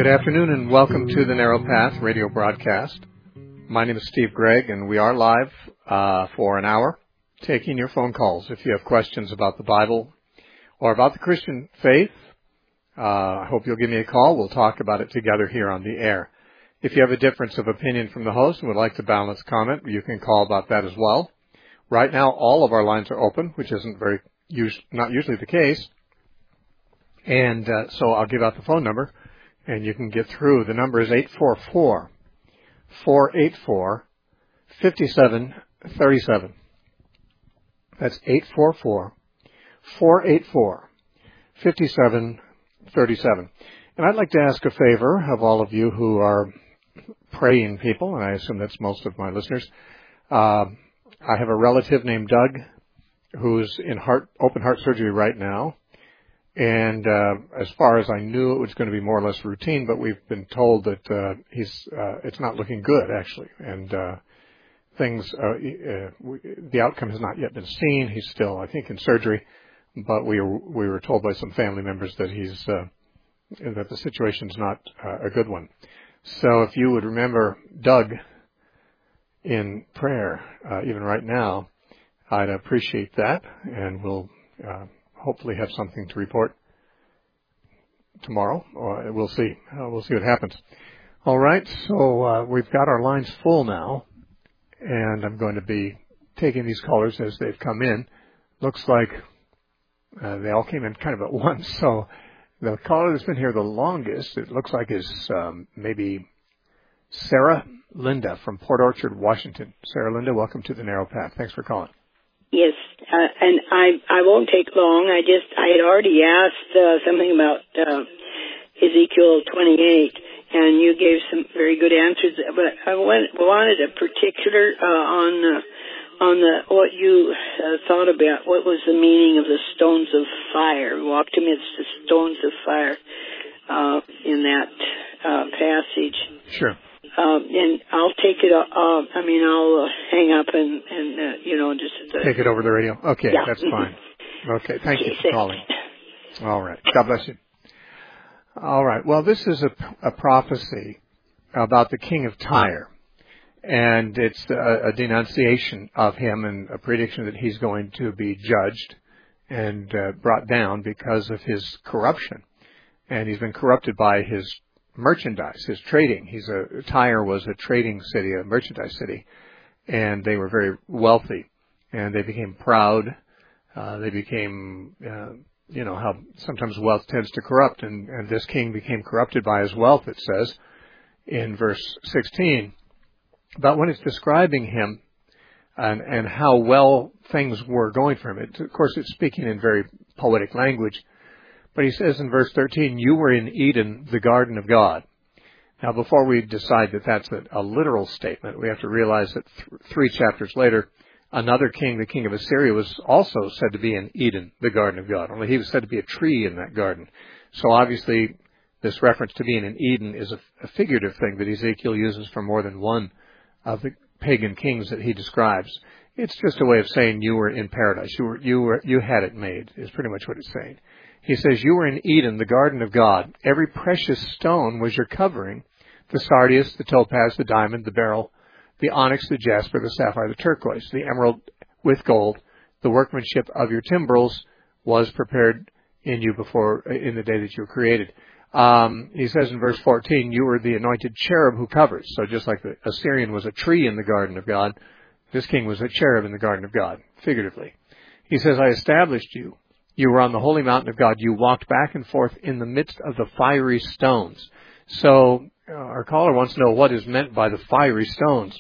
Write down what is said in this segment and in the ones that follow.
afternoon and welcome to the Narrow Path radio broadcast. My name is Steve Gregg and we are live for an hour taking your phone calls. If you have questions about the Bible or about the Christian faith, I hope you'll give me a call. We'll talk about it together here on the air. If you have a difference of opinion from the host and would like to balance comment, you can call about that as well. Right now, all of our lines are open, which isn't not usually the case. And so I'll give out the phone number, and you can get through. The number is 844-484-5737. That's 844-484-5737. And I'd like to ask a favor of all of you who are praying people, and I assume that's most of my listeners. I have a relative named Doug who's in open heart surgery right now. And as far as I knew, it was going to be more or less routine, but we've been told that it's not looking good, actually. And the outcome has not yet been seen. He's still, I think, in surgery, but we were told by some family members that that the situation's not a good one. So if you would remember Doug in prayer, even right now, I'd appreciate that, and we'll hopefully have something to report tomorrow, or we'll see. We'll see what happens. All right, so we've got our lines full now, and I'm going to be taking these callers as they've come in. Looks like they all came in kind of at once, so the caller that's been here the longest, it looks like, is maybe Sarah Linda from Port Orchard, Washington. Sarah Linda, welcome to the Narrow Path. Thanks for calling. Yes, and I won't take long. I had already asked something about Ezekiel 28, and you gave some very good answers. But I wanted a particular on what you thought about. What was the meaning of the stones of fire? Walked amidst the stones of fire in that passage. Sure. And I'll take it. I'll hang up and just take it over the radio. Okay, yeah. That's fine. Okay, thank you for calling. All right, God bless you. All right, well, this is a prophecy about the king of Tyre, and it's a denunciation of him and a prediction that he's going to be judged and brought down because of his corruption, and he's been corrupted by his merchandise, his trading. Tyre was a trading city, a merchandise city, and they were very wealthy, and they became proud. They became, how sometimes wealth tends to corrupt, and this king became corrupted by his wealth, it says in verse 16. But when it's describing him and how well things were going for him, of course it's speaking in very poetic language. But he says in verse 13, you were in Eden, the garden of God. Now, before we decide that that's a literal statement, we have to realize that 3 chapters later, another king, the king of Assyria, was also said to be in Eden, the garden of God. Only he was said to be a tree in that garden. So obviously, this reference to being in Eden is a figurative thing that Ezekiel uses for more than one of the pagan kings that he describes. It's just a way of saying you were in paradise. You had it made, is pretty much what it's saying. He says, you were in Eden, the garden of God. Every precious stone was your covering. The sardius, the topaz, the diamond, the beryl, the onyx, the jasper, the sapphire, the turquoise, the emerald with gold. The workmanship of your timbrels was prepared in you in the day that you were created. He says in verse 14, you were the anointed cherub who covers. So just like the Assyrian was a tree in the garden of God, this king was a cherub in the garden of God, figuratively. He says, I established you. You were on the holy mountain of God. You walked back and forth in the midst of the fiery stones. So our caller wants to know what is meant by the fiery stones.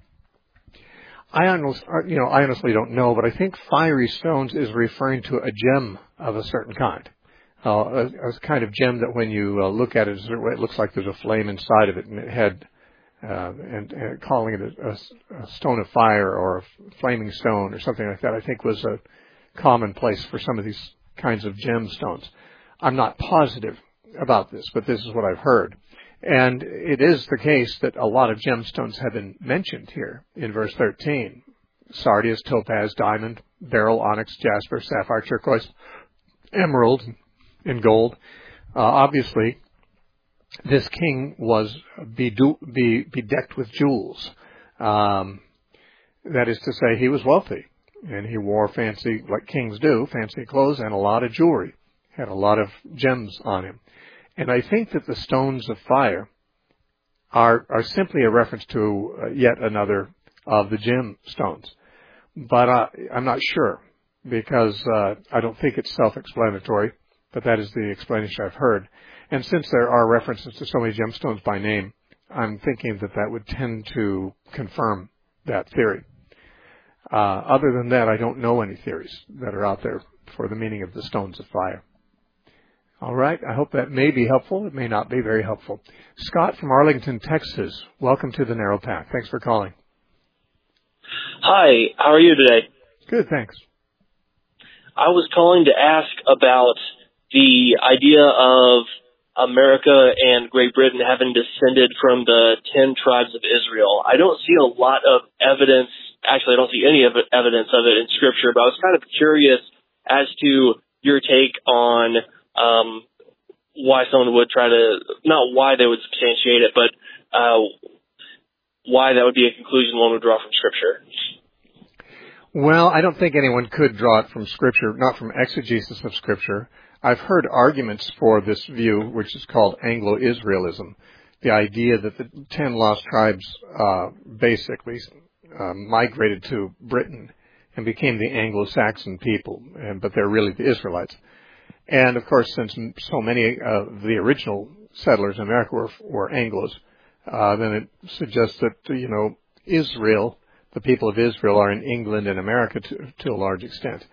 I honestly don't know, but I think fiery stones is referring to a gem of a certain kind. A kind of gem that when you look at it, it looks like there's a flame inside of it, and it had, and calling it a stone of fire or a flaming stone or something like that, I think was a commonplace for some of these kinds of gemstones. I'm not positive about this, but this is what I've heard. And it is the case that a lot of gemstones have been mentioned here in verse 13. Sardius, topaz, diamond, beryl, onyx, jasper, sapphire, turquoise, emerald, and gold. Obviously, this king was bedecked with jewels. That is to say, he was wealthy, and he wore fancy, like kings do, fancy clothes and a lot of jewelry, had a lot of gems on him. And I think that the stones of fire are simply a reference to yet another of the gemstones. But I'm not sure, because I don't think it's self-explanatory, but that is the explanation I've heard. And since there are references to so many gemstones by name, I'm thinking that that would tend to confirm that theory. Other than that, I don't know any theories that are out there for the meaning of the stones of fire. All right. I hope that may be helpful. It may not be very helpful. Scott from Arlington, Texas. Welcome to the Narrow Path. Thanks for calling. Hi. How are you today? Good, thanks. I was calling to ask about the idea of America and Great Britain having descended from the 10 tribes of Israel. I don't see a lot of evidence. Actually, I don't see any evidence of it in Scripture, but I was kind of curious as to your take on why someone would try to, not why they would substantiate it, but why that would be a conclusion one would draw from Scripture. Well, I don't think anyone could draw it from Scripture, not from exegesis of Scripture. I've heard arguments for this view, which is called Anglo-Israelism, the idea that the 10 lost tribes basically migrated to Britain and became the Anglo-Saxon people, but they're really the Israelites. And, of course, since so many of the original settlers in America were Anglos, then it suggests that, Israel, the people of Israel, are in England and America to a large extent.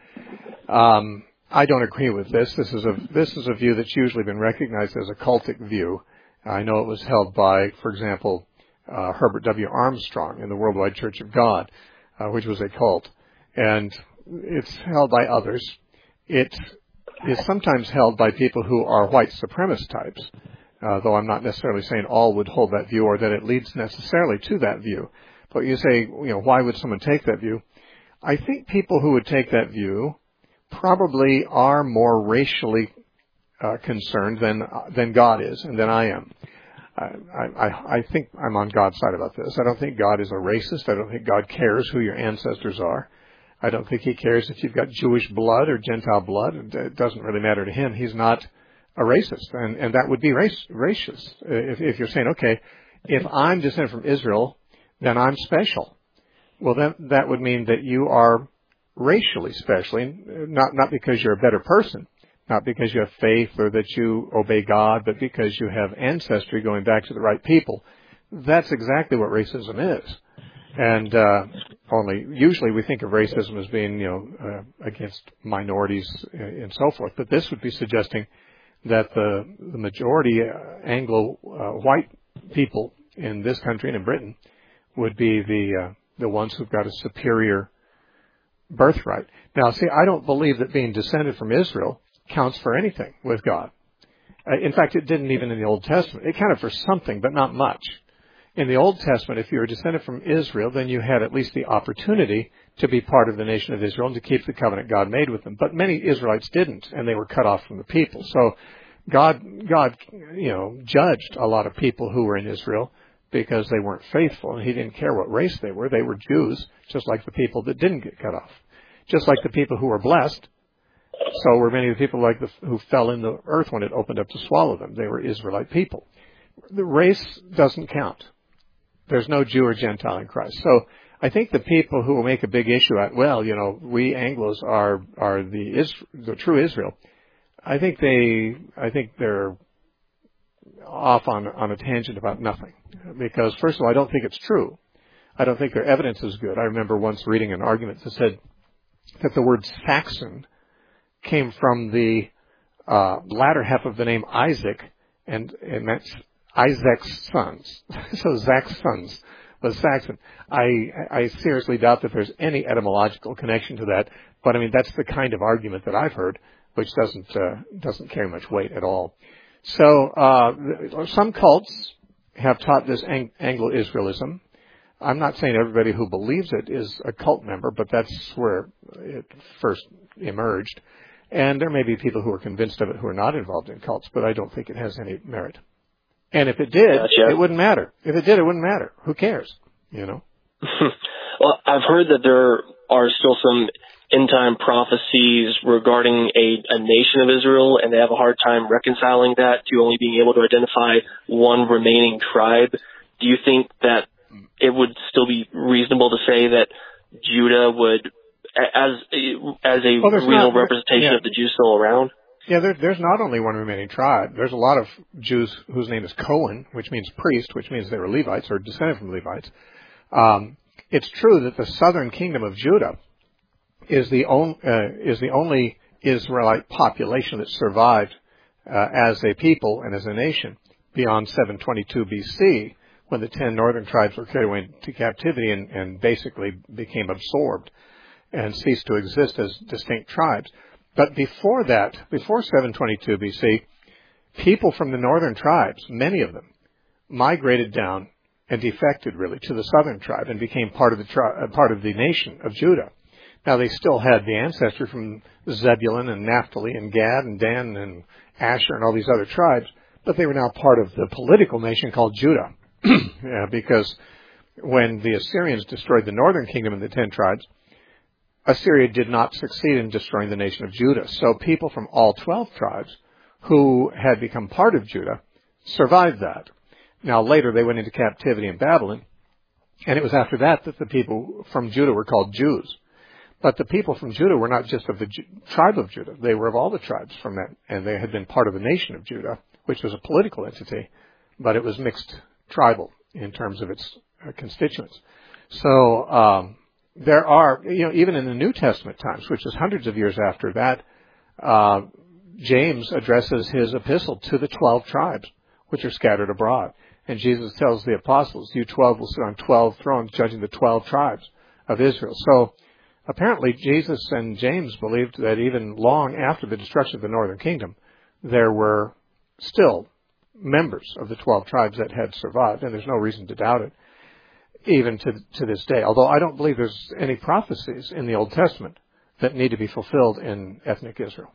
I don't agree with this. This is a view that's usually been recognized as a cultic view. I know it was held by, for example, Herbert W. Armstrong in the Worldwide Church of God, which was a cult. And it's held by others. It is sometimes held by people who are white supremacist types, though I'm not necessarily saying all would hold that view or that it leads necessarily to that view. But you say, why would someone take that view? I think people who would take that view probably are more racially concerned than God is and than I am. I think I'm on God's side about this. I don't think God is a racist. I don't think God cares who your ancestors are. I don't think he cares if you've got Jewish blood or Gentile blood. It doesn't really matter to him. He's not a racist, and that would be racist. If you're saying, okay, if I'm descended from Israel, then I'm special. Well, then that would mean that you are racially special, not because you're a better person, not because you have faith or that you obey God, but because you have ancestry going back to the right people. That's exactly what racism is. And only usually we think of racism as being, against minorities and so forth. But this would be suggesting that the majority Anglo white people in this country and in Britain would be the ones who've got a superior birthright. Now, see, I don't believe that being descended from Israel counts for anything with God. In fact, it didn't even in the Old Testament. It counted for something, but not much. In the Old Testament, if you were descended from Israel, then you had at least the opportunity to be part of the nation of Israel and to keep the covenant God made with them. But many Israelites didn't, and they were cut off from the people. So God, judged a lot of people who were in Israel because they weren't faithful, and he didn't care what race they were. They were Jews, just like the people that didn't get cut off. Just like the people who were blessed, so were many of the people who fell in the earth when it opened up to swallow them. They were Israelite people. The race doesn't count. There's no Jew or Gentile in Christ. So I think the people who will make a big issue at, we Anglos are the true Israel. I think they're off on a tangent about nothing. Because first of all, I don't think it's true. I don't think their evidence is good. I remember once reading an argument that said that the word Saxon came from the latter half of the name Isaac, and that's Isaac's sons. So Zach's sons was Saxon. I seriously doubt that there's any etymological connection to that, but I mean that's the kind of argument that I've heard, which doesn't carry much weight at all. So some cults have taught this Anglo-Israelism. I'm not saying everybody who believes it is a cult member, but that's where it first emerged. And there may be people who are convinced of it who are not involved in cults, but I don't think it has any merit. And if it did, Gotcha. it wouldn't matter. If it did, it wouldn't matter. Who cares? You know? Well, I've heard that there are still some end-time prophecies regarding a nation of Israel, and they have a hard time reconciling that to only being able to identify one remaining tribe. Do you think that it would still be reasonable to say that Judah would, as a real representation of the Jews still around? Yeah, there's not only one remaining tribe. There's a lot of Jews whose name is Cohen, which means priest, which means they were Levites or descended from Levites. It's true that the southern kingdom of Judah is the only Israelite population that survived as a people and as a nation beyond 722 BC, when the 10 northern tribes were carried away into captivity and basically became absorbed and ceased to exist as distinct tribes. But before that, before 722 BC, people from the northern tribes, many of them, migrated down and defected really to the southern tribe and became part of the nation of Judah. Now they still had the ancestry from Zebulun and Naphtali and Gad and Dan and Asher and all these other tribes, but they were now part of the political nation called Judah. Because when the Assyrians destroyed the northern kingdom and the 10 tribes, Assyria did not succeed in destroying the nation of Judah. So people from all 12 tribes who had become part of Judah survived that. Now later they went into captivity in Babylon, and it was after that that the people from Judah were called Jews. But the people from Judah were not just of the tribe of Judah. They were of all the tribes from that, and they had been part of the nation of Judah, which was a political entity, but it was mixed tribal in terms of its constituents. So there are, even in the New Testament times, which is hundreds of years after that, James addresses his epistle to the 12 tribes, which are scattered abroad. And Jesus tells the apostles, you 12 will sit on 12 thrones, judging the 12 tribes of Israel. So apparently Jesus and James believed that even long after the destruction of the northern kingdom, there were still members of the 12 tribes that had survived, and there's no reason to doubt it, even to this day. Although I don't believe there's any prophecies in the Old Testament that need to be fulfilled in ethnic Israel.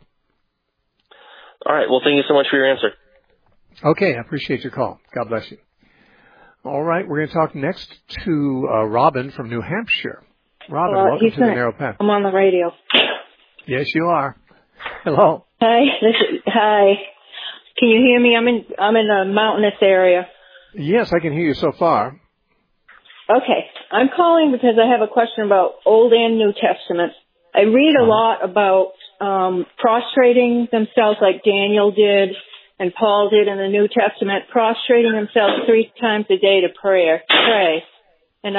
All right. Well, thank you so much for your answer. Okay, I appreciate your call. God bless you. All right, we're going to talk next to Robin from New Hampshire. Robin, welcome to the Narrow Path. I'm on the radio. Yes, you are. Hello. Hi. Hi. Can you hear me? I'm in a mountainous area. Yes, I can hear you so far. Okay. I'm calling because I have a question about Old and New Testament. I read a lot about prostrating themselves like Daniel did and Paul did in the New Testament, prostrating themselves 3 times a day to pray. And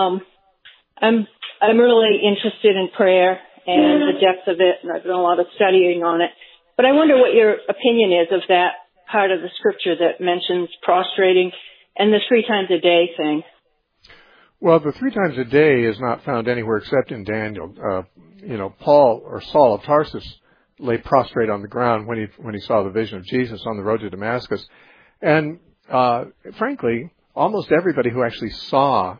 I'm really interested in prayer and the depth of it, and I've done a lot of studying on it. But I wonder what your opinion is of that part of the scripture that mentions prostrating and the 3 times a day thing. Well, the 3 times a day is not found anywhere except in Daniel. Paul or Saul of Tarsus lay prostrate on the ground when he saw the vision of Jesus on the road to Damascus. And frankly, almost everybody who actually saw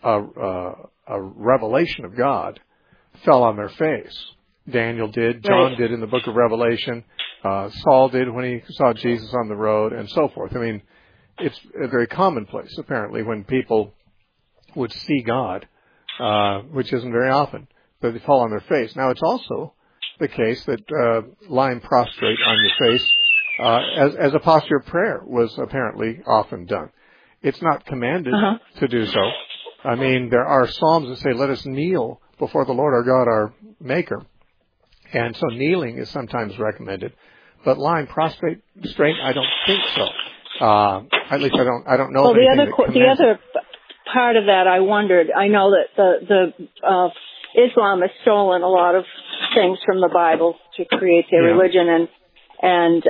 a revelation of God fell on their face. Daniel did, John did in the book of Revelation, Saul did when he saw Jesus on the road, and so forth. I mean, it's a very commonplace, apparently, when people would see God, which isn't very often, that they fall on their face. Now, it's also the case that lying prostrate on your face as a posture of prayer was apparently often done. It's not commanded to do so. I mean, there are psalms that say, let us kneel before the Lord our God, our Maker. And so kneeling is sometimes recommended. But lying prostrate straight, I don't think so. At least I don't know of anything the other part of that I wondered, I know that the Islam has stolen a lot of things from the Bible to create their religion, and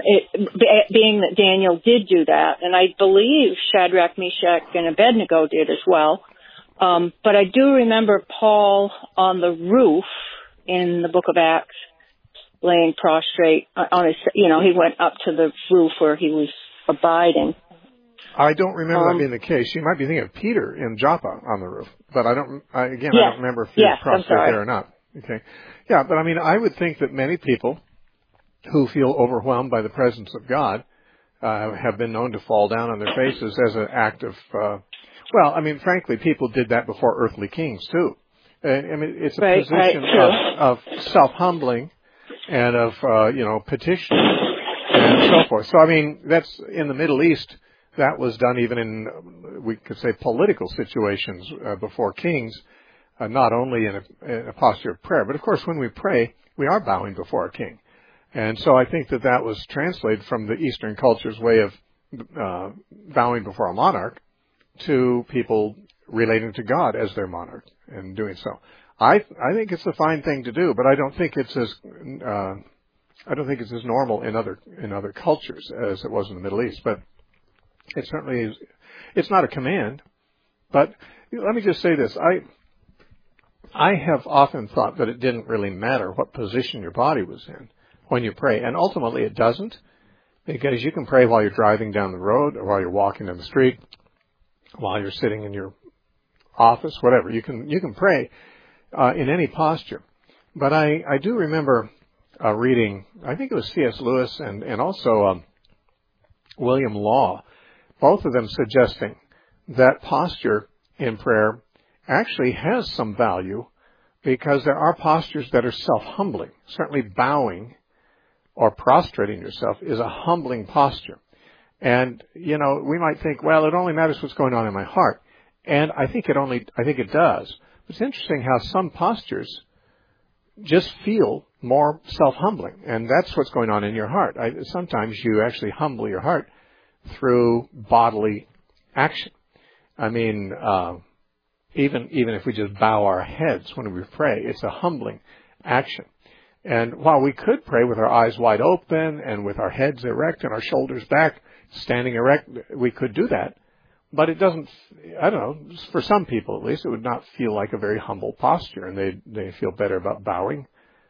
being that Daniel did do that, and I believe Shadrach, Meshach, and Abednego did as well. But I do remember Paul on the roof in the book of Acts laying prostrate on his, he went up to the roof where he was abiding. I don't remember that being the case. You might be thinking of Peter in Joppa on the roof, but I don't remember if he was prostrate there or not. Okay. Yeah, but I mean, I would think that many people who feel overwhelmed by the presence of God have been known to fall down on their faces as an act of, well, I mean, frankly, people did that before earthly kings too. I mean, it's a position of self-humbling and of, petitioning and so forth. So, I mean, that's in the Middle East. That was done even in, we could say, political situations before kings, not only in a posture of prayer. But, of course, when we pray, we are bowing before a king. And so I think that was translated from the Eastern culture's way of bowing before a monarch to people relating to God as their monarch and doing so. I think it's a fine thing to do, but I don't think it's as normal in other cultures as it was in the Middle East. But it certainly is. It's not a command. But let me just say this: I have often thought that it didn't really matter what position your body was in when you pray, and ultimately it doesn't, because you can pray while you're driving down the road, or while you're walking down the street, while you're sitting in your office, whatever. You can pray in any posture. But I do remember reading, I think it was C.S. Lewis and also William Law, both of them suggesting that posture in prayer actually has some value, because there are postures that are self-humbling. Certainly bowing or prostrating yourself is a humbling posture. And, we might think, well, it only matters what's going on in my heart. And I think it does. It's interesting how some postures just feel more self-humbling. And that's what's going on in your heart. Sometimes you actually humble your heart through bodily action. I mean, even if we just bow our heads when we pray, it's a humbling action. And while we could pray with our eyes wide open and with our heads erect and our shoulders back, standing erect, we could do that. But it doesn't, I don't know, for some people at least, it would not feel like a very humble posture, and they feel better about bowing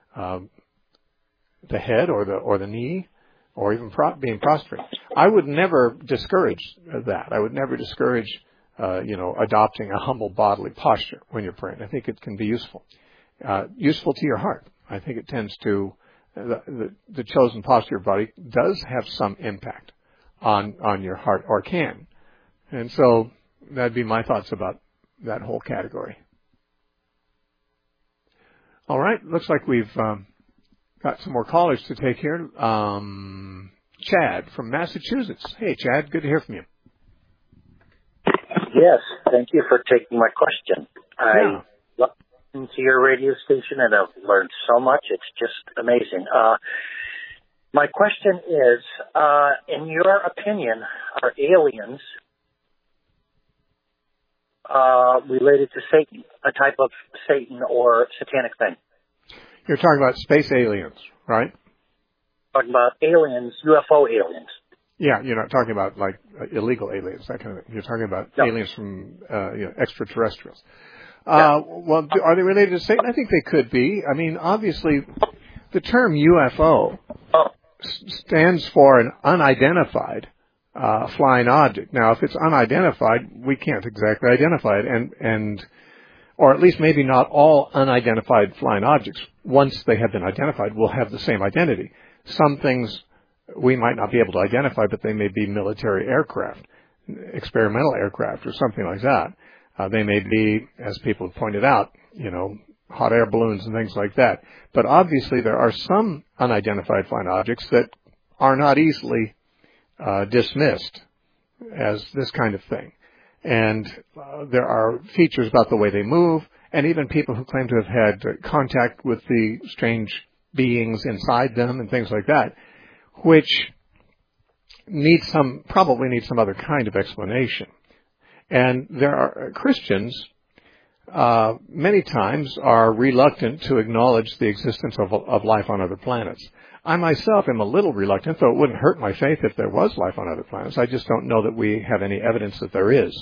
the head or the knee, or even being prostrate. I would never discourage that. I would never discourage adopting a humble bodily posture when you're praying. I think it can be useful to your heart. I think it tends to, the chosen posture of your body does have some impact on your heart, or can. And so that'd be my thoughts about that whole category. All right. Looks like we've got some more callers to take here. Chad from Massachusetts. Hey, Chad. Good to hear from you. Yes. Thank you for taking my question. I listen to your radio station, and I've learned so much. It's just amazing. My question is, in your opinion, are aliens related to Satan, a type of Satan or satanic thing? You're talking about space aliens, right? Talking about aliens, UFO aliens. Yeah, you're not talking about like illegal aliens, that kind of thing. You're talking about aliens from extraterrestrials. Well, are they related to Satan? I think they could be. I mean, obviously, the term UFO stands for an unidentified flying object. Now, if it's unidentified, we can't exactly identify it, and or at least maybe not all unidentified flying objects, once they have been identified, will have the same identity. Some things we might not be able to identify, but they may be military aircraft, experimental aircraft, or something like that. They may be, as people have pointed out, hot air balloons and things like that. But obviously there are some unidentified flying objects that are not easily dismissed as this kind of thing. And there are features about the way they move, and even people who claim to have had contact with the strange beings inside them and things like that, which probably need some other kind of explanation. And there are Christians many times are reluctant to acknowledge the existence of life on other planets. I myself am a little reluctant, though it wouldn't hurt my faith if there was life on other planets. I just don't know that we have any evidence that there is.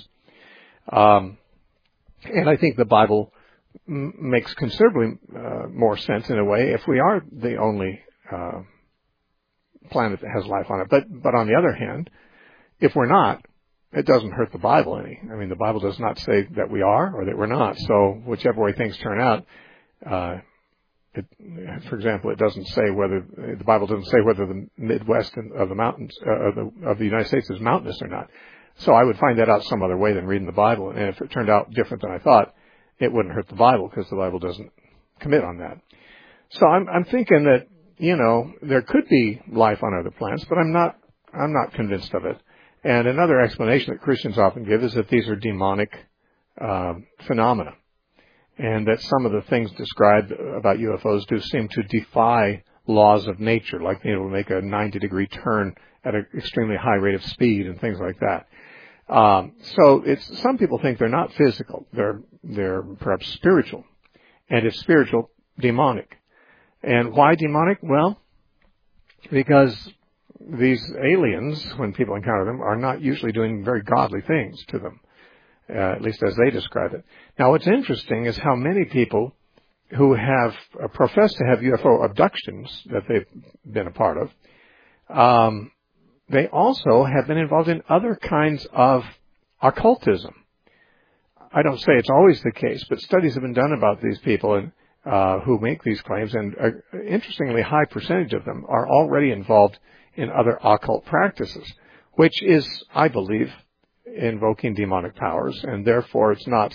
And I think the Bible makes considerably more sense in a way if we are the only planet that has life on it. But on the other hand, if we're not, it doesn't hurt the Bible any. I mean, the Bible does not say that we are or that we're not. So whichever way things turn out, for example, it doesn't say whether the Bible doesn't say whether the Midwest of the mountains of the United States is mountainous or not. So I would find that out some other way than reading the Bible. And if it turned out different than I thought, it wouldn't hurt the Bible because the Bible doesn't commit on that. So I'm thinking that, there could be life on other planets, but I'm not convinced of it. And another explanation that Christians often give is that these are demonic phenomena, and that some of the things described about UFOs do seem to defy laws of nature, like being able to make a 90-degree turn at an extremely high rate of speed and things like that. So some people think they're not physical; they're perhaps spiritual, and if spiritual, demonic. And why demonic? Well, because these aliens, when people encounter them, are not usually doing very godly things to them, at least as they describe it. Now, what's interesting is how many people who have professed to have UFO abductions that they've been a part of, they also have been involved in other kinds of occultism. I don't say it's always the case, but studies have been done about these people who make these claims, and interestingly, high percentage of them are already involved in other occult practices, which is, I believe, invoking demonic powers, and therefore it's not,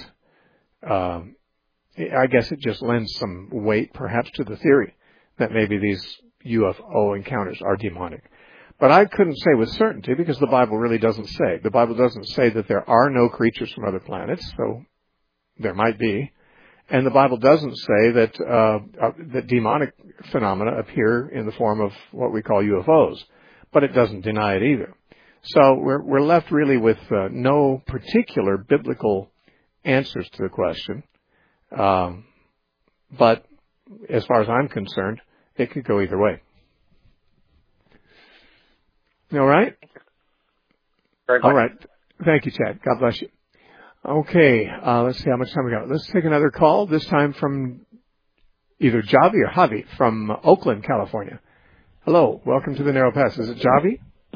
I guess it just lends some weight perhaps to the theory that maybe these UFO encounters are demonic. But I couldn't say with certainty because the Bible really doesn't say. The Bible doesn't say that there are no creatures from other planets, so there might be. And the Bible doesn't say that demonic phenomena appear in the form of what we call UFOs, but it doesn't deny it either. So we're left really with no particular biblical answers to the question. But as far as I'm concerned, it could go either way. All right? All right. Thank you, Chad. God bless you. Okay, let's see how much time we got. Let's take another call, this time from either Javi or Javi from Oakland, California. Hello, welcome to the Narrow Pass. Is it Javi?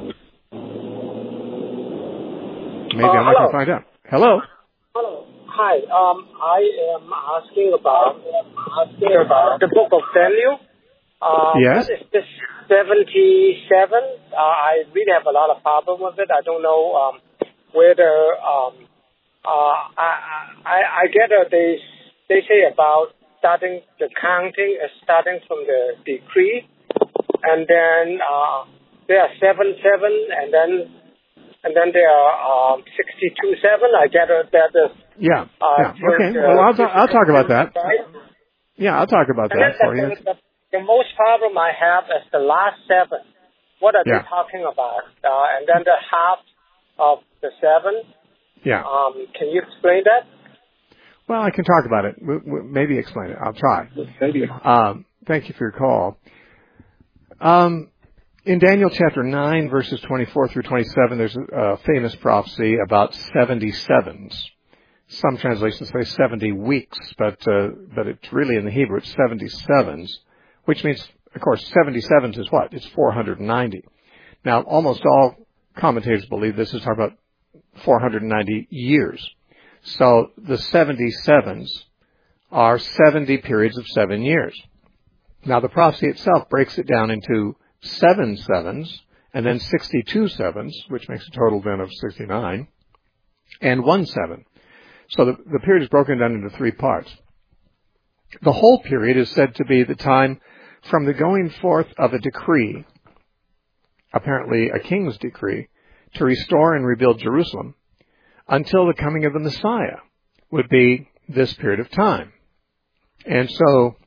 Maybe I'm not going to find out. Hello. Hello. Hi. I am asking about the book of Daniel. Yes. What is this 77? I really have a lot of problem with it. I don't know whether I get they say about starting the counting starting from the decree, and then there are 7, and then there are 62:7. I get that. Yeah. Okay. Well, I'll talk about that. Yeah, I'll talk about that for you. The most problem I have is the last 7. What are they talking about? And then the half of the 7. Yeah. Can you explain that? Well, I can talk about it. Maybe explain it. I'll try. Thank you for your call. In Daniel chapter 9, verses 24 through 27, there's a famous prophecy about 77s. Some translations say 70 weeks, but it's really in the Hebrew, it's 77s, which means, of course, 77s is what? It's 490. Now, almost all commentators believe this is talking about 490 years. So the 77s are 70 periods of 7 years. Now the prophecy itself breaks it down into 7 sevens and then 62 sevens, which makes a total then of 69, and 1 7. So the period is broken down into 3 parts. The whole period is said to be the time from the going forth of a decree, apparently a king's decree, to restore and rebuild Jerusalem, until the coming of the Messiah would be this period of time. And so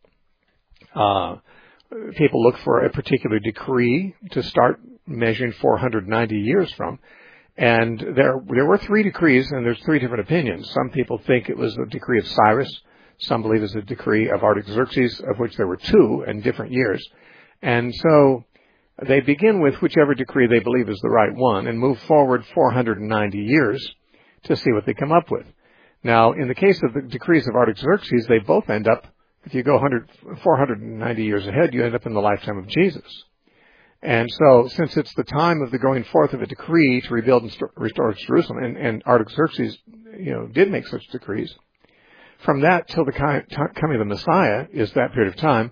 people look for a particular decree to start measuring 490 years from. And there were 3 decrees, and there's 3 different opinions. Some people think it was the decree of Cyrus. Some believe it's the decree of Artaxerxes, of which there were 2 in different years. And so they begin with whichever decree they believe is the right one and move forward 490 years to see what they come up with. Now, in the case of the decrees of Artaxerxes, they both end up, if you go 490 years ahead, you end up in the lifetime of Jesus. And so, since it's the time of the going forth of a decree to rebuild and restore Jerusalem, and Artaxerxes, did make such decrees, from that till the coming of the Messiah is that period of time,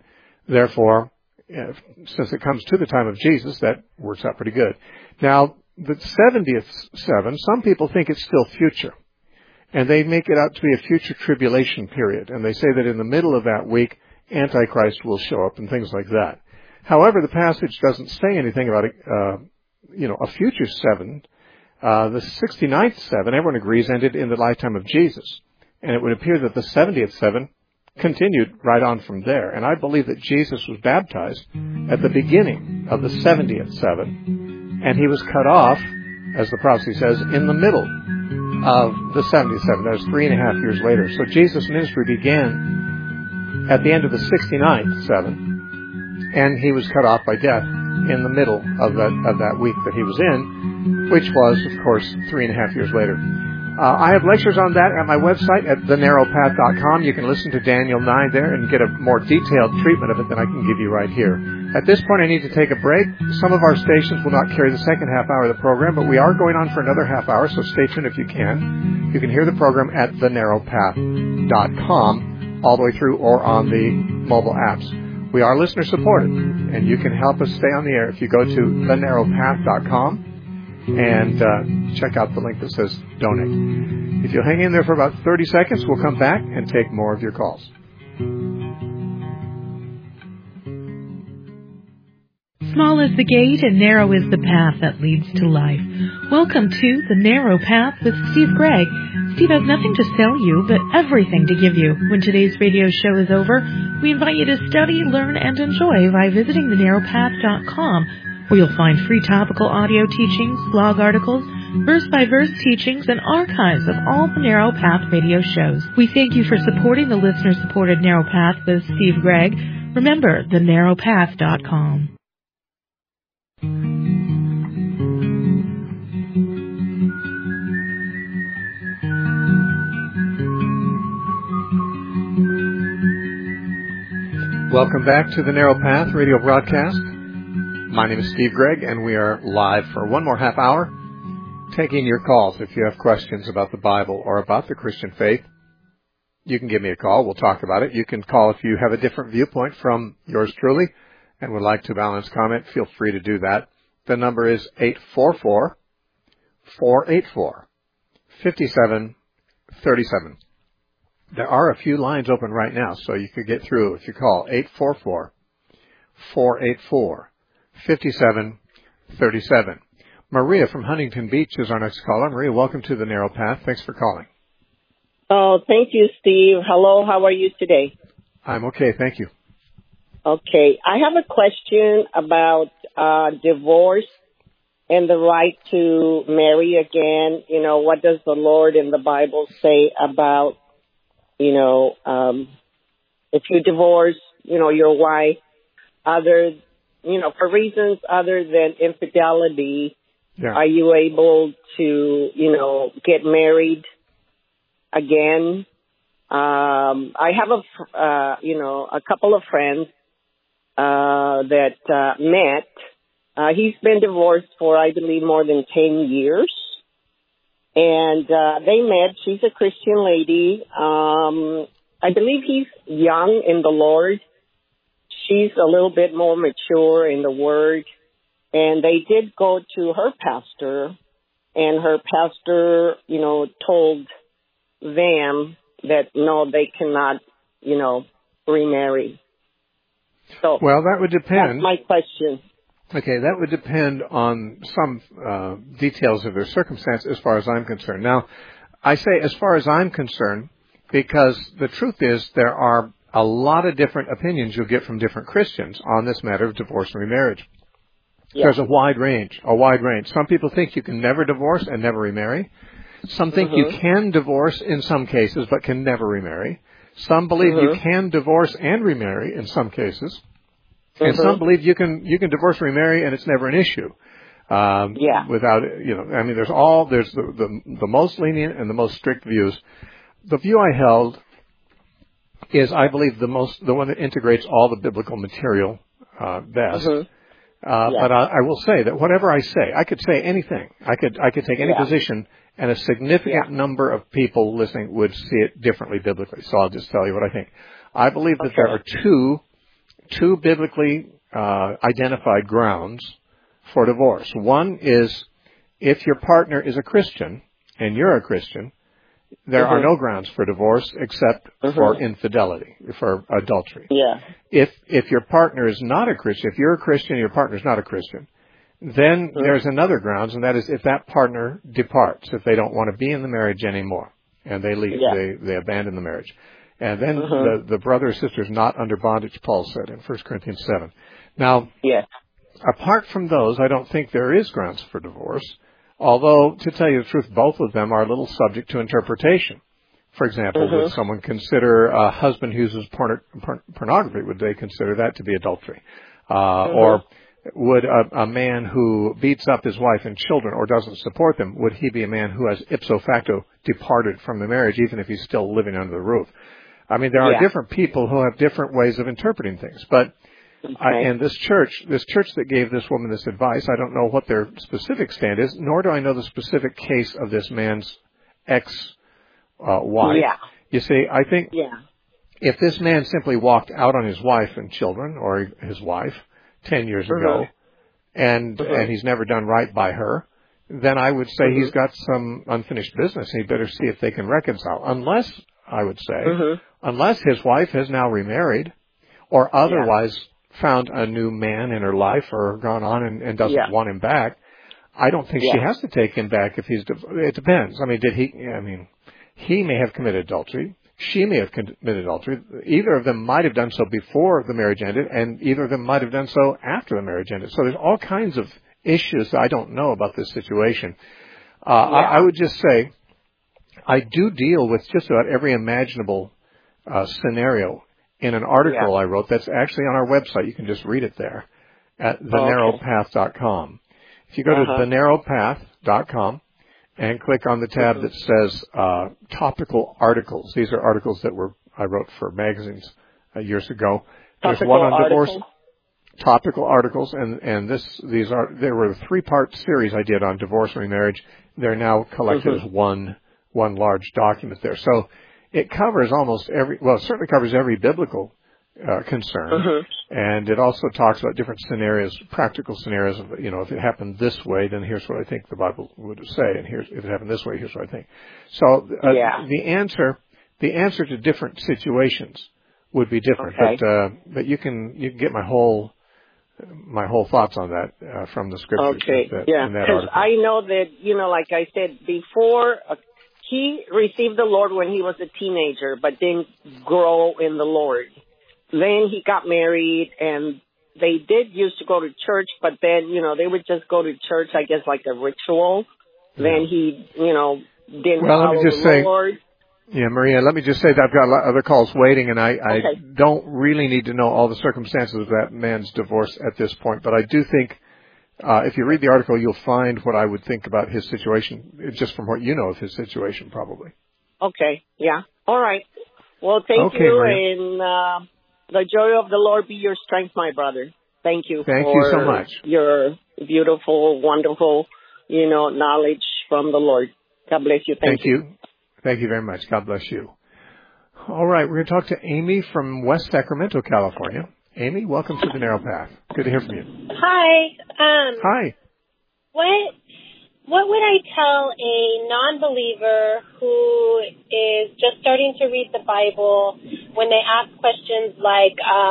Therefore, since it comes to the time of Jesus, that works out pretty good. Now, the 70th 7, some people think it's still future. And they make it out to be a future tribulation period. And they say that in the middle of that week, Antichrist will show up and things like that. However, the passage doesn't say anything about a future 7. The 69th 7, everyone agrees, ended in the lifetime of Jesus. And it would appear that the 70th 7 continued right on from there. And I believe that Jesus was baptized at the beginning of the 70th 7, and he was cut off, as the prophecy says, in the middle of the 77. That was 3.5 years later. So Jesus' ministry began at the end of the 69th 7, and he was cut off by death in the middle of that week that he was in, which was, of course, 3.5 years later. I have lectures on that at my website at thenarrowpath.com. You can listen to Daniel 9 there and get a more detailed treatment of it than I can give you right here. At this point, I need to take a break. Some of our stations will not carry the second half hour of the program, but we are going on for another half hour, so stay tuned if you can. You can hear the program at thenarrowpath.com all the way through or on the mobile apps. We are listener supported, and you can help us stay on the air if you go to thenarrowpath.com and check out the link that says donate. If you'll hang in there for about 30 seconds, we'll come back and take more of your calls. Small is the gate and narrow is the path that leads to life. Welcome to The Narrow Path with Steve Gregg. Steve has nothing to sell you, but everything to give you. When today's radio show is over, we invite you to study, learn, and enjoy by visiting thenarrowpath.com, where you'll find free topical audio teachings, blog articles, verse-by-verse teachings, and archives of all the Narrow Path radio shows. We thank you for supporting the listener-supported Narrow Path with Steve Gregg. Remember, thenarrowpath.com. Welcome back to the Narrow Path radio broadcast. My name is Steve Gregg, and we are live for one more half hour, taking your calls. If you have questions about the Bible or about the Christian faith, you can give me a call. We'll talk about it. You can call if you have a different viewpoint from yours truly and would like to balance comment. Feel free to do that. The number is 844-484-5737. There are a few lines open right now, so you could get through if you call 844-484-5737. Maria from Huntington Beach is our next caller. Maria, welcome to the Narrow Path. Thanks for calling. Oh, thank you, Steve. Hello, how are you today? I'm okay, thank you. Okay, I have a question about divorce and the right to marry again. You know, what does the Lord in the Bible say about, if you divorce, your wife, for reasons other than infidelity, are you able to, get married again? I have a couple of friends that met. He's been divorced for, I believe, more than 10 years. And they met. She's a Christian lady. I believe he's young in the Lord. She's a little bit more mature in the Word. And they did go to her pastor. And her pastor, told them that, no, they cannot, remarry. So, well, that would depend. That's my question. Okay, that would depend on some details of their circumstance as far as I'm concerned. Now, I say as far as I'm concerned because the truth is there are a lot of different opinions you'll get from different Christians on this matter of divorce and remarriage. Yeah. There's a wide range. Some people think you can never divorce and never remarry. Some think you can divorce in some cases but can never remarry. Some believe you can divorce and remarry in some cases. And some believe you can divorce, remarry, and it's never an issue. Without, there's the most lenient and the most strict views. The view I held is, I believe, the one that integrates all the biblical material best. But I will say that whatever I say, I could say anything. I could take any position, and a significant number of people listening would see it differently biblically. So I'll just tell you what I think. I believe that there are two two biblically identified grounds for divorce. One is if your partner is a Christian and you're a Christian, there are no grounds for divorce except for infidelity, for adultery. Yeah. If your partner is not a Christian, if you're a Christian and your partner is not a Christian, then there's another grounds, and that is if that partner departs, if they don't want to be in the marriage anymore, and they leave, they abandon the marriage. And then the brother or sister is not under bondage, Paul said in 1 Corinthians 7. Now, apart from those, I don't think there is grounds for divorce, although, to tell you the truth, both of them are a little subject to interpretation. For example, would someone consider a husband who uses pornography, would they consider that to be adultery? Or would a man who beats up his wife and children or doesn't support them, would he be a man who has ipso facto departed from the marriage, even if he's still living under the roof? I mean, there are different people who have different ways of interpreting things. But and this church that gave this woman this advice, I don't know what their specific stand is, nor do I know the specific case of this man's ex-wife. You see, I think if this man simply walked out on his wife and children, or his wife, 10 years ago, and he's never done right by her, then I would say he's got some unfinished business, and he better see if they can reconcile. Unless, I would say, unless his wife has now remarried, or otherwise found a new man in her life, or gone on and doesn't want him back, I don't think she has to take him back if he's, it depends. I mean, he may have committed adultery. She may have committed adultery. Either of them might have done so before the marriage ended, and either of them might have done so after the marriage ended. So there's all kinds of issues that I don't know about this situation. I would just say I do deal with just about every imaginable scenario in an article I wrote that's actually on our website. You can just read it there at thenarrowpath.com. If you go to thenarrowpath.com, and click on the tab that says topical articles. These are articles that I wrote for magazines years ago. There's one on divorce. Topical articles, and there were a 3-part series I did on divorce and remarriage. They're now collected as one large document there. So it covers it certainly covers every biblical concern, and it also talks about different scenarios, practical scenarios of, if it happened this way, then here's what I think the Bible would say, and if it happened this way, here's what I think. So the answer to different situations would be different, but you can get my whole thoughts on that from the scriptures. In that article. I know that like I said before, he received the Lord when he was a teenager, but didn't grow in the Lord. Then he got married, and they did used to go to church, but then, they would just go to church, I guess, like a ritual. Then he, didn't follow the Lord. Yeah, Maria, let me just say that I've got a lot of other calls waiting, and I don't really need to know all the circumstances of that man's divorce at this point, but I do think if you read the article, you'll find what I would think about his situation, just from what you know of his situation, probably. Okay, yeah. All right. Well, thank you, Maria. And the joy of the Lord be your strength, my brother. Thank you. Thank you so much. Your beautiful, wonderful, knowledge from the Lord. God bless you. Thank you. Thank you very much. God bless you. All right, we're going to talk to Amy from West Sacramento, California. Amy, welcome to the Narrow Path. Good to hear from you. Hi. Hi. What would I tell a non-believer who is just starting to read the Bible when they ask questions like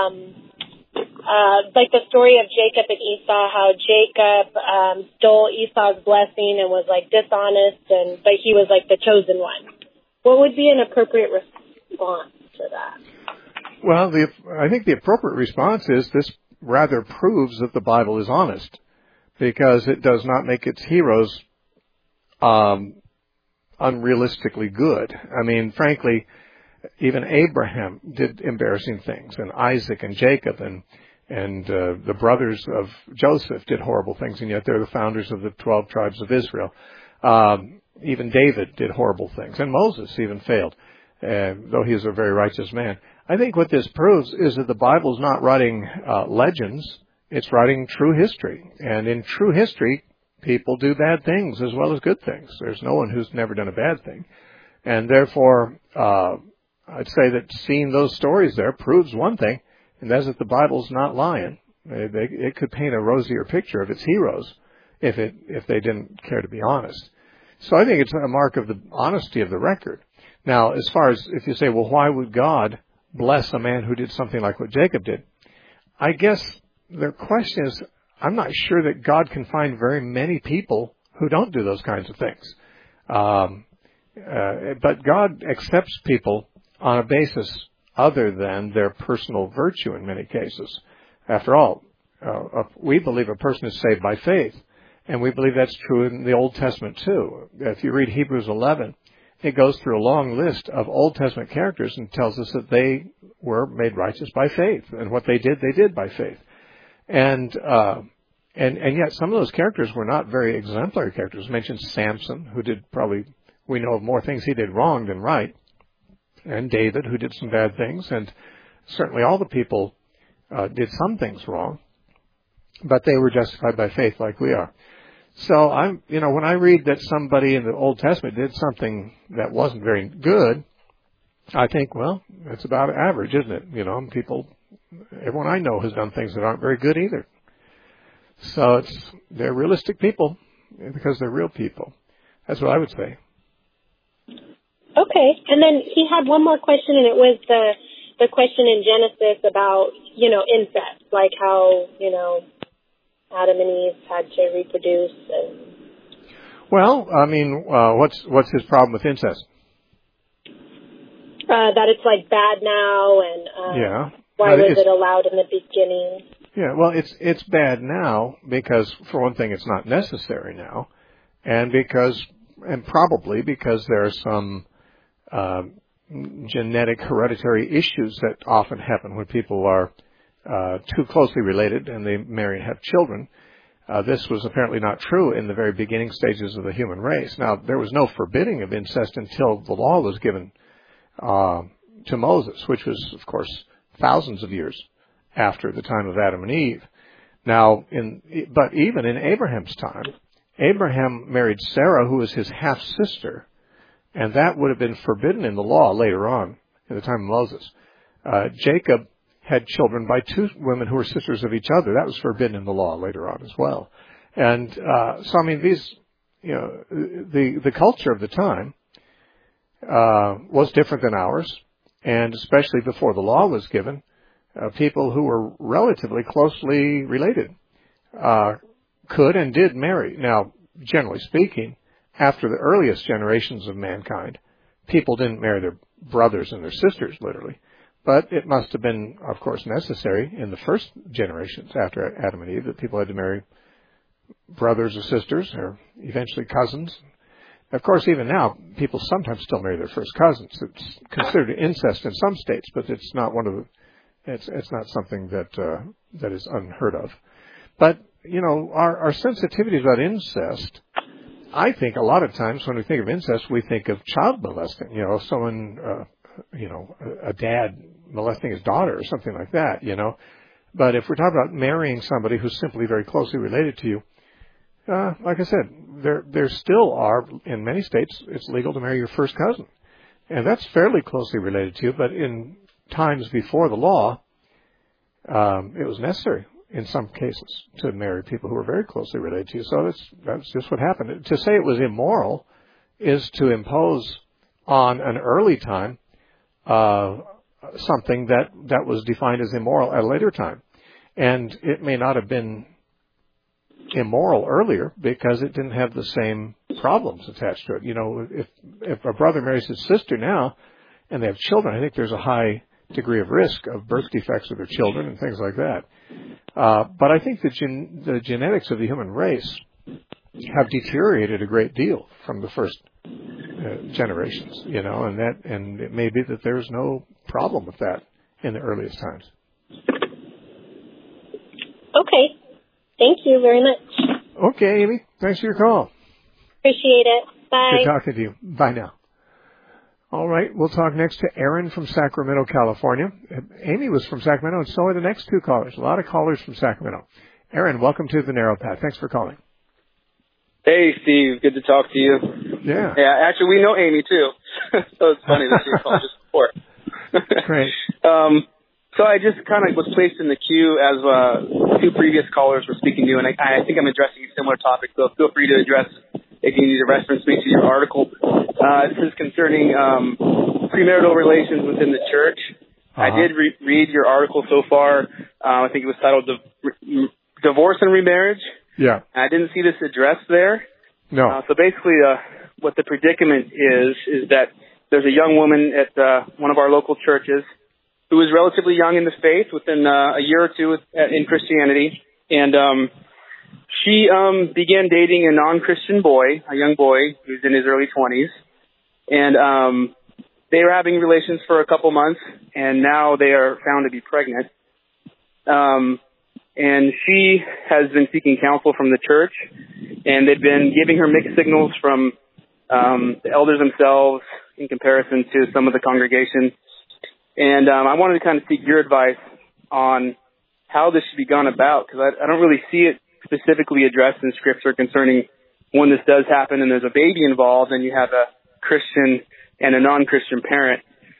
the story of Jacob and Esau, how Jacob stole Esau's blessing and was dishonest, but he was the chosen one? What would be an appropriate response to that? Well, I think the appropriate response is this rather proves that the Bible is honest, because it does not make its heroes unrealistically good. I mean, frankly, even Abraham did embarrassing things, and Isaac and Jacob and the brothers of Joseph did horrible things, and yet they're the founders of the 12 tribes of Israel. Even David did horrible things, and Moses even failed, though he is a very righteous man. I think what this proves is that the Bible is not writing legends. It's writing true history. And in true history, people do bad things as well as good things. There's no one who's never done a bad thing. And therefore, I'd say that seeing those stories there proves one thing, And that's that the Bible's not lying. It could paint a rosier picture of its heroes if they didn't care to be honest. So I think it's a mark of the honesty of the record. Now, as far as if you say, well, why would God bless a man who did something like what Jacob did? I guess the question is, I'm not sure that God can find very many people who don't do those kinds of things. But God accepts people on a basis other than their personal virtue in many cases. After all, we believe a person is saved by faith, and we believe that's true in the Old Testament too. If you read Hebrews 11, it goes through a long list of Old Testament characters and tells us that they were made righteous by faith, and what they did by faith. And yet some of those characters were not very exemplary characters. I mentioned Samson, who did we know of more things he did wrong than right, and David, who did some bad things, and certainly all the people did some things wrong, but they were justified by faith like we are. So when I read that somebody in the Old Testament did something that wasn't very good, I think, well, it's about average, isn't it? Everyone I know has done things that aren't very good either. So they're realistic people because they're real people. That's what I would say. Okay. And then he had one more question, and it was the question in Genesis about, incest, like how, Adam and Eve had to reproduce. Well, what's his problem with incest? That it's like bad now, and why was it allowed in the beginning? Yeah, well, it's bad now because, for one thing, it's not necessary now, and probably because there are some genetic hereditary issues that often happen when people are too closely related and they marry and have children. This was apparently not true in the very beginning stages of the human race. Now, there was no forbidding of incest until the law was given to Moses, which was, of course, thousands of years after the time of Adam and Eve. Now, but even in Abraham's time, Abraham married Sarah, who was his half-sister, and that would have been forbidden in the law later on, in the time of Moses. Jacob had children by two women who were sisters of each other. That was forbidden in the law later on as well. And the culture of the time was different than ours, and especially before the law was given, people who were relatively closely related could and did marry. Now, generally speaking, after the earliest generations of mankind, people didn't marry their brothers and their sisters, literally. But it must have been, of course, necessary in the first generations after Adam and Eve that people had to marry brothers or sisters, or eventually cousins. Of course, even now, people sometimes still marry their first cousins. It's considered incest in some states, but it's not it's not something that is unheard of. But, our sensitivities about incest, I think a lot of times when we think of incest, we think of child molesting, someone, a dad molesting his daughter or something like that, But if we're talking about marrying somebody who's simply very closely related to you, like I said, there still are, in many states, it's legal to marry your first cousin. And that's fairly closely related to you, but in times before the law, it was necessary in some cases to marry people who were very closely related to you. So that's just what happened. To say it was immoral is to impose on an early time something that was defined as immoral at a later time. And it may not have been immoral earlier because it didn't have the same problems attached to it. If a brother marries his sister now and they have children, I think there's a high degree of risk of birth defects of their children and things like that. But I think the genetics of the human race have deteriorated a great deal from the first generations, and it may be that there's no problem with that in the earliest times. Okay. Thank you very much. Okay, Amy. Thanks for your call. Appreciate it. Bye. Good talking to you. Bye now. All right, we'll talk next to Aaron from Sacramento, California. Amy was from Sacramento, and so are the next two callers. A lot of callers from Sacramento. Aaron, welcome to the Narrow Path. Thanks for calling. Hey, Steve. Good to talk to you. Yeah. Yeah, actually, we know Amy, too. So it's funny that she called just before. Great. So I just kind of was placed in the queue as two previous callers were speaking to, and I think I'm addressing a similar topic, so feel free to address if you need to reference me to your article. This is concerning premarital relations within the church. I did read your article so far. I think it was titled Divorce and Remarriage. Yeah. I didn't see this addressed there. No. So basically what the predicament is that there's a young woman at one of our local churches who was relatively young in the faith, within a year or two in Christianity, and she began dating a non-Christian boy, a young boy who's in his early 20s, and they were having relations for a couple months, and now they are found to be pregnant. And she has been seeking counsel from the church, and they've been giving her mixed signals from the elders themselves in comparison to some of the congregation. And I wanted to kind of seek your advice on how this should be gone about, because I don't really see it specifically addressed in Scripture concerning when this does happen and there's a baby involved and you have a Christian and a non-Christian parent.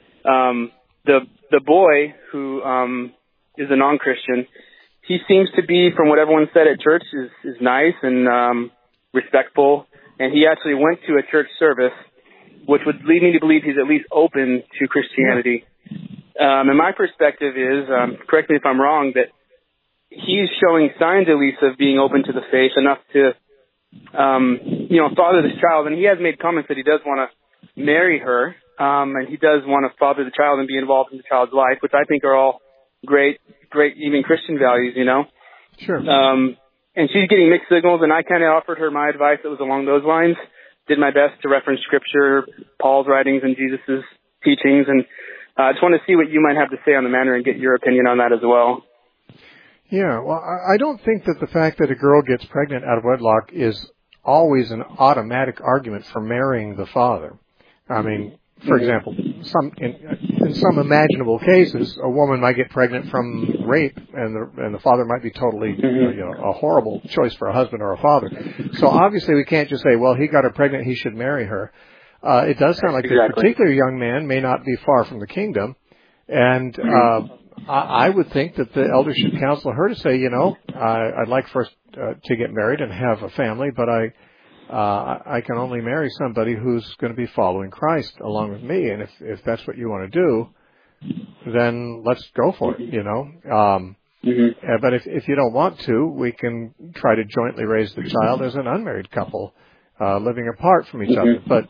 The boy who is a non-Christian, he seems to be, from what everyone said at church, is nice and respectful, and he actually went to a church service, which would lead me to believe he's at least open to Christianity. And my perspective is, correct me if I'm wrong, that he's showing signs at least of being open to the faith enough to, father this child. And he has made comments that he does want to marry her, and he does want to father the child and be involved in the child's life, which I think are all great, even Christian values, you know. Sure. And she's getting mixed signals, and I kind of offered her my advice that was along those lines. Did my best to reference Scripture, Paul's writings, and Jesus' teachings, and I just want to see what you might have to say on the matter and get your opinion on that as well. Yeah, well, I don't think that the fact that a girl gets pregnant out of wedlock is always an automatic argument for marrying the father. I mean, for example, in some imaginable cases, a woman might get pregnant from rape, and the father might be totally a horrible choice for a husband or a father. So obviously, we can't just say, well, he got her pregnant, he should marry her. It does sound like this particular young man may not be far from the kingdom, and I would think that the elders should counsel her to say, I'd like first to get married and have a family, but I can only marry somebody who's going to be following Christ along with me, and if that's what you want to do, then let's go for it, But if you don't want to, we can try to jointly raise the child as an unmarried couple, living apart from each other. But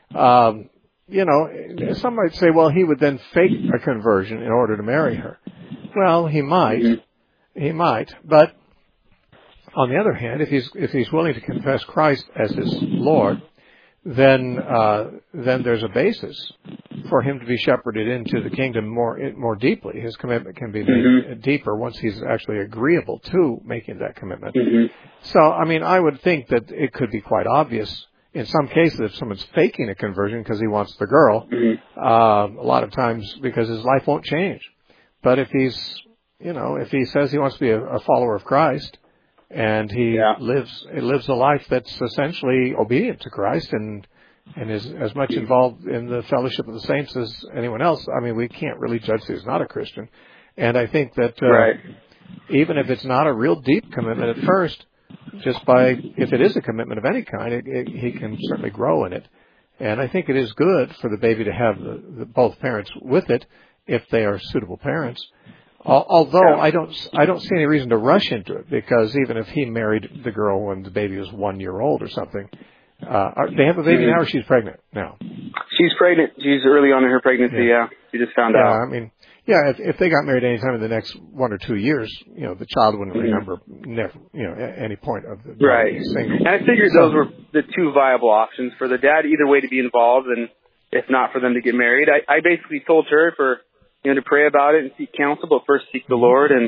some might say, well, he would then fake a conversion in order to marry her. Well, he might, but on the other hand, if he's willing to confess Christ as his Lord, then there's a basis for him to be shepherded into the kingdom more deeply. His commitment can be made deeper once he's actually agreeable to making that commitment. So, I mean, I would think that it could be quite obvious in some cases if someone's faking a conversion because he wants the girl, a lot of times because his life won't change. But if if he says he wants to be a follower of Christ, and he lives a life that's essentially obedient to Christ and is as much involved in the fellowship of the saints as anyone else, I mean, we can't really judge that he's not a Christian. And I think that even if it's not a real deep commitment at first, if it is a commitment of any kind, he can certainly grow in it. And I think it is good for the baby to have both parents with it if they are suitable parents. Although I don't see any reason to rush into it, because even if he married the girl when the baby was 1 year old or something, they have a baby now, or she's pregnant now? She's pregnant. She's early on in her pregnancy. Yeah, she just found out. I mean, if they got married any time in the next 1 or 2 years, the child wouldn't remember any point of the single. And I figured those were the two viable options for the dad, either way to be involved, and if not, for them to get married. I basically told her to pray about it and seek counsel, but first seek the Lord. And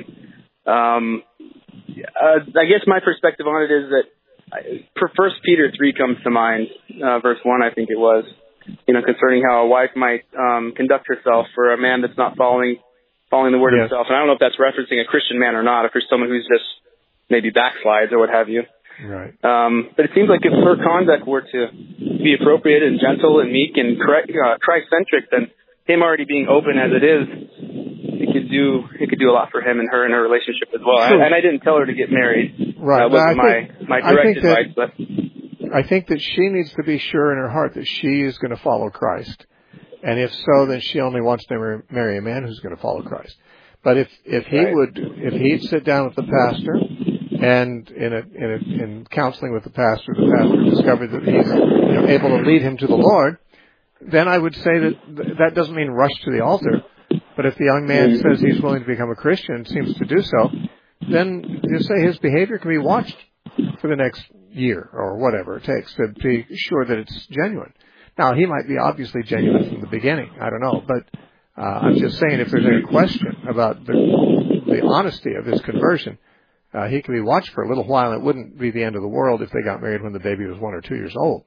I guess my perspective on it is that 1 Peter 3 comes to mind, verse 1, I think it was, concerning how a wife might conduct herself for a man that's not following the word himself. And I don't know if that's referencing a Christian man or not, if there's someone who's just maybe backslides or what have you. Right. But it seems like if her conduct were to be appropriate and gentle and meek and Christ-centric, then him already being open as it is, it could could do a lot for him and her in her relationship as well. Sure. And I didn't tell her to get married. Right. That wasn't my direct advice. But I think that she needs to be sure in her heart that she is going to follow Christ. And if so, then she only wants to marry a man who's going to follow Christ. But if he'd sit down with the pastor and in counseling with the pastor discovered that he's able to lead him to the Lord, then I would say that doesn't mean rush to the altar. But if the young man says he's willing to become a Christian and seems to do so, then you say his behavior can be watched for the next year or whatever it takes to be sure that it's genuine. Now, he might be obviously genuine from the beginning. I don't know. But I'm just saying if there's any question about the honesty of his conversion, he can be watched for a little while. It wouldn't be the end of the world if they got married when the baby was 1 or 2 years old.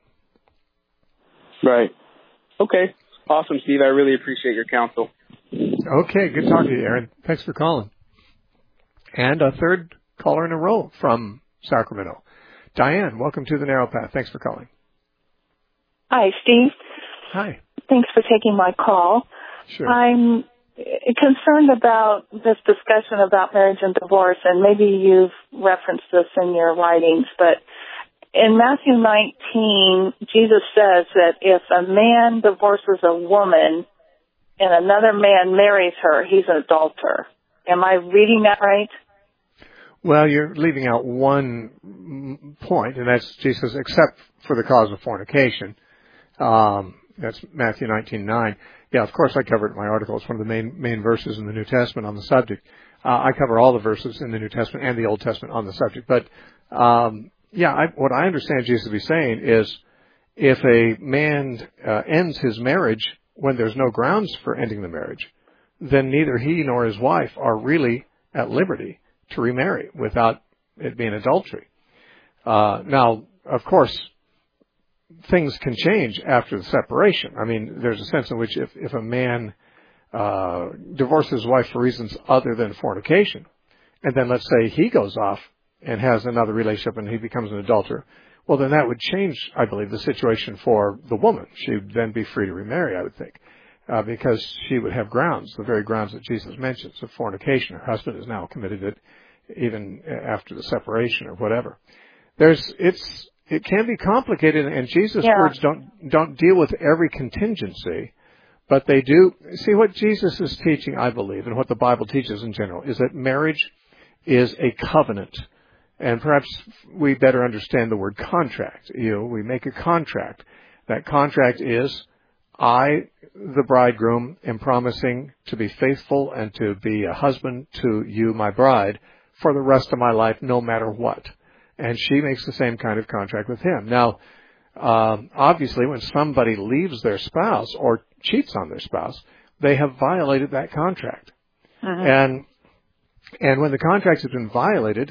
Right. Okay. Awesome, Steve. I really appreciate your counsel. Okay. Good talking to you, Aaron. Thanks for calling. And a third caller in a row from Sacramento. Diane, welcome to the Narrow Path. Thanks for calling. Hi, Steve. Hi. Thanks for taking my call. Sure. I'm concerned about this discussion about marriage and divorce, and maybe you've referenced this in your writings, but in Matthew 19, Jesus says that if a man divorces a woman and another man marries her, he's an adulterer. Am I reading that right? Well, you're leaving out one point, and that's Jesus, except for the cause of fornication. That's Matthew 19:9. Yeah, of course I covered it in my article. It's one of the main verses in the New Testament on the subject. I cover all the verses in the New Testament and the Old Testament on the subject. But, what I understand Jesus to be saying is if a man ends his marriage when there's no grounds for ending the marriage, then neither he nor his wife are really at liberty to remarry without it being adultery. Now, of course, things can change after the separation. I mean, there's a sense in which if a man divorces his wife for reasons other than fornication, and then let's say he goes off and has another relationship and he becomes an adulterer, well, then that would change, I believe, the situation for the woman. She would then be free to remarry, I would think, because she would have grounds, the very grounds that Jesus mentions of fornication. Her husband has now committed it even after the separation or whatever. It can be complicated, and Jesus' words don't deal with every contingency, but they do. See, what Jesus is teaching, I believe, and what the Bible teaches in general, is that marriage is a covenant. And perhaps we better understand the word contract. We make a contract. That contract is, I, the bridegroom, am promising to be faithful and to be a husband to you, my bride, for the rest of my life, no matter what. And she makes the same kind of contract with him. Now, obviously, when somebody leaves their spouse or cheats on their spouse, they have violated that contract. And when the contract has been violated,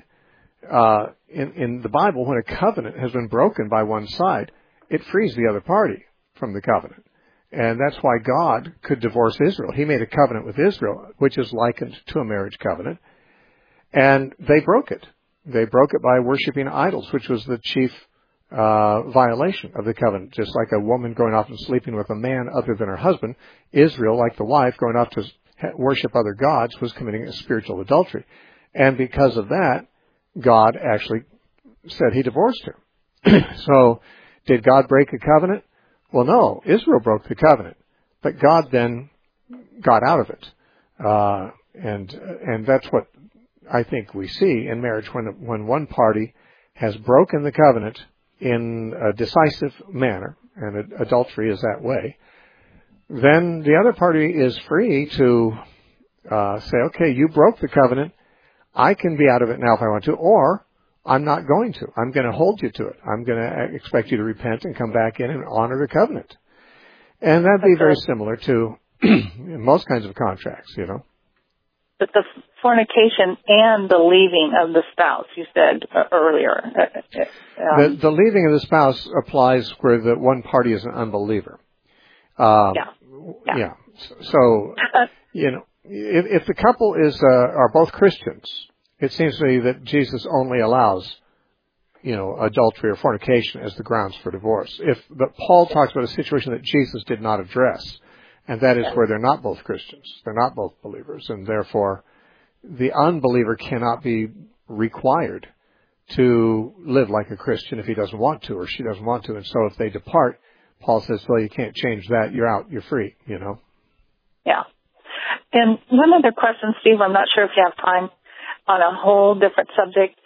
in the Bible, when a covenant has been broken by one side, it frees the other party from the covenant. And that's why God could divorce Israel. He made a covenant with Israel, which is likened to a marriage covenant. And they broke it. They broke it by worshiping idols, which was the chief violation of the covenant. Just like a woman going off and sleeping with a man other than her husband, Israel, like the wife, going off to worship other gods, was committing a spiritual adultery. And because of that, God actually said he divorced her. So, did God break a covenant? Well, no. Israel broke the covenant. But God then got out of it. And that's what I think we see in marriage when one party has broken the covenant in a decisive manner, and adultery is that way, then the other party is free to say, okay, you broke the covenant, I can be out of it now if I want to, or I'm not going to. I'm going to hold you to it. I'm going to expect you to repent and come back in and honor the covenant. And that'd be very similar to most kinds of contracts, But the fornication and the leaving of the spouse, you said earlier. The leaving of the spouse applies where the one party is an unbeliever. Yeah. So, if the couple are both Christians, it seems to me that Jesus only allows, adultery or fornication as the grounds for divorce. But Paul talks about a situation that Jesus did not address, And that is where they're not both Christians. They're not both believers. And therefore, the unbeliever cannot be required to live like a Christian if he doesn't want to or she doesn't want to. And so if they depart, Paul says, well, you can't change that. You're out. You're free, you know. Yeah. And one other question, Steve, I'm not sure if you have time on a whole different subject.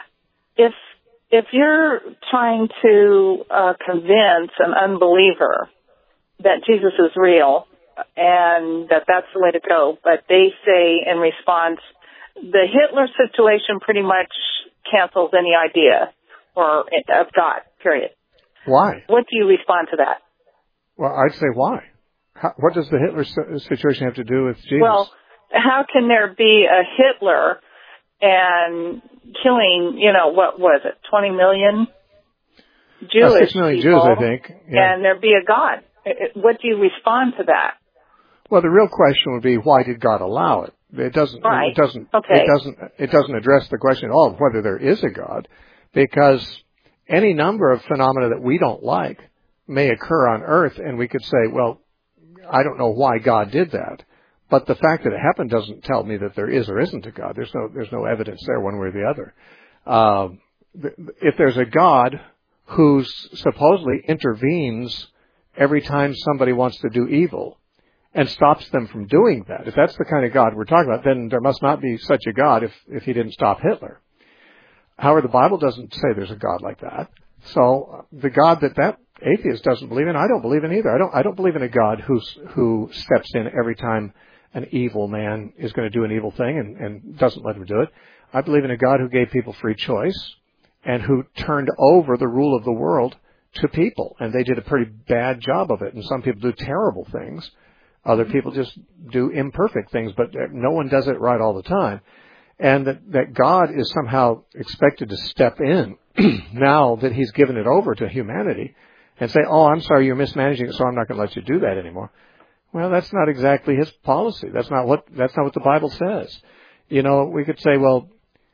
If you're trying to convince an unbeliever that Jesus is real and that that's the way to go, but they say in response, the Hitler situation pretty much cancels any idea of God, period. Why? What do you respond to that? Well, I'd say why? What does the Hitler situation have to do with Jesus? Well, how can there be a Hitler and killing, what was it, 20 million Jewish 6 million people, Jews, I think. Yeah. And there be a God? What do you respond to that? Well, the real question would be, why did God allow it? It doesn't. Right. It doesn't. Okay. It doesn't address the question at all of whether there is a God, because any number of phenomena that we don't like may occur on Earth, and we could say, well, I don't know why God did that, but the fact that it happened doesn't tell me that there is or isn't a God. There's no evidence there one way or the other. If there's a God who supposedly intervenes every time somebody wants to do evil and stops them from doing that, if that's the kind of God we're talking about, then there must not be such a God if he didn't stop Hitler. However, the Bible doesn't say there's a God like that. So the God that atheist doesn't believe in, I don't believe in either. I don't believe in a God who steps in every time an evil man is going to do an evil thing and doesn't let him do it. I believe in a God who gave people free choice and who turned over the rule of the world to people. And they did a pretty bad job of it. And some people do terrible things. Other people just do imperfect things, but no one does it right all the time. And that God is somehow expected to step in now that he's given it over to humanity and say, oh, I'm sorry, you're mismanaging it, so I'm not going to let you do that anymore. Well, that's not exactly his policy. That's not what the Bible says. We could say, well,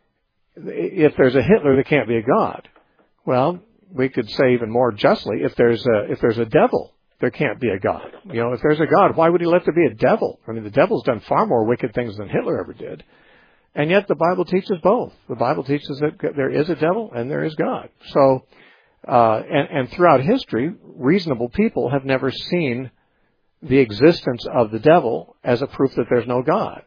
if there's a Hitler, there can't be a God. Well, we could say even more justly, if there's a devil, there can't be a God. If there's a God, why would he let there be a devil? I mean, the devil's done far more wicked things than Hitler ever did. And yet the Bible teaches both. The Bible teaches that there is a devil and there is God. So, and throughout history, reasonable people have never seen the existence of the devil as a proof that there's no God.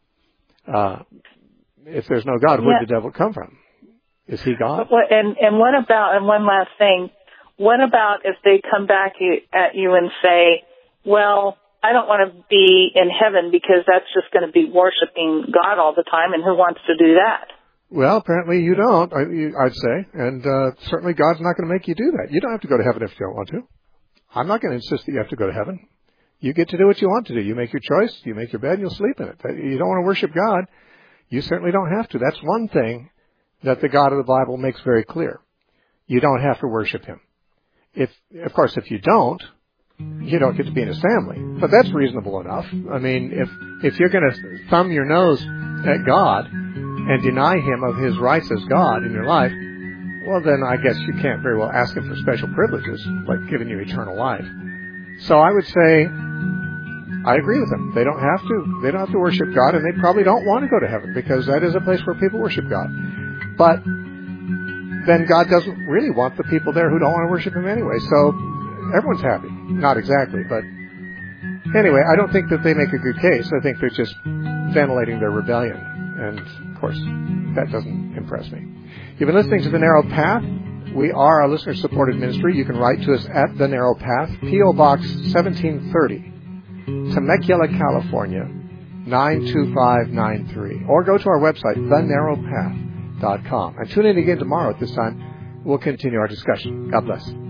If there's no God, where did the devil come from? Is he God? And what about, and one last thing, what about if they come back at you and say, well, I don't want to be in heaven because that's just going to be worshiping God all the time, and who wants to do that? Well, apparently you don't, I'd say, and certainly God's not going to make you do that. You don't have to go to heaven if you don't want to. I'm not going to insist that you have to go to heaven. You get to do what you want to do. You make your choice, you make your bed, and you'll sleep in it. You don't want to worship God, you certainly don't have to. That's one thing that the God of the Bible makes very clear. You don't have to worship him. Of course, if you don't get to be in his family. But that's reasonable enough. I mean, if you're going to thumb your nose at God and deny him of his rights as God in your life, well, then I guess you can't very well ask him for special privileges, like giving you eternal life. So I would say, I agree with them. They don't have to worship God, and they probably don't want to go to heaven, because that is a place where people worship God. But then God doesn't really want the people there who don't want to worship him anyway. So everyone's happy. Not exactly, but anyway, I don't think that they make a good case. I think they're just ventilating their rebellion. And, of course, that doesn't impress me. You've been listening to The Narrow Path. We are a listener-supported ministry. You can write to us at The Narrow Path, P.O. Box 1730, Temecula, California, 92593. Or go to our website, thenarrowpath.com. And tune in again tomorrow at this time. We'll continue our discussion. God bless.